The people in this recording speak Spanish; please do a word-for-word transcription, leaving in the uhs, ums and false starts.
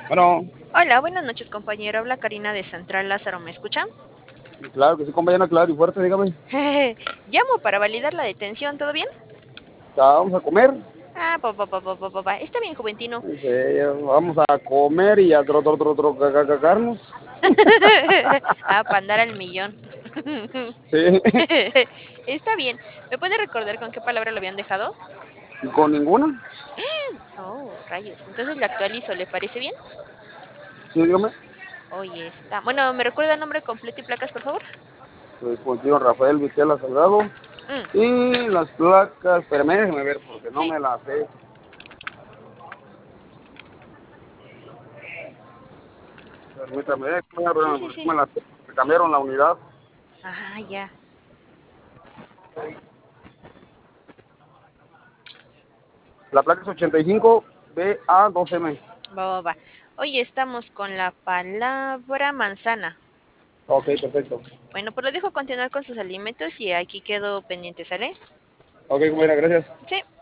Bueno, Hola, buenas noches, compañero. Habla Karina de Central Lázaro. ¿Me escuchan? claro que sí, compañera, claro y fuerte, dígame. Llamo para validar la detención. ¿Todo bien? Ya vamos a comer. Ah, pa, pa, pa, pa, pa, pa, pa. Está bien, Juventino. Dice, vamos a comer y a tro, tro, tro, tro, ca- ca- cagarnos. Ah, para andar al millón. Sí, Está bien. ¿Me puede recordar con qué palabra lo habían dejado? con ninguna. Oh, rayos. Entonces le actualizo. ¿Le parece bien? Sí, dígame. Oye, está. Bueno, ¿me recuerda nombre completo y placas, por favor? Pues contigo Rafael Vitela Salgado. Mm, Y las placas, espérame, déjeme ver porque no sí, me las sé. Permítame, eh, sí, claro, sí, porque sí. no me las sé. Me cambiaron la unidad. Ah, ya. La placa es ochenta y cinco B A dos M. Va, va, va. Hoy estamos con la palabra manzana. Ok, perfecto. Bueno, pues lo dejo continuar con sus alimentos y aquí quedo pendiente, ¿sale? Ok, compañera, gracias. Sí.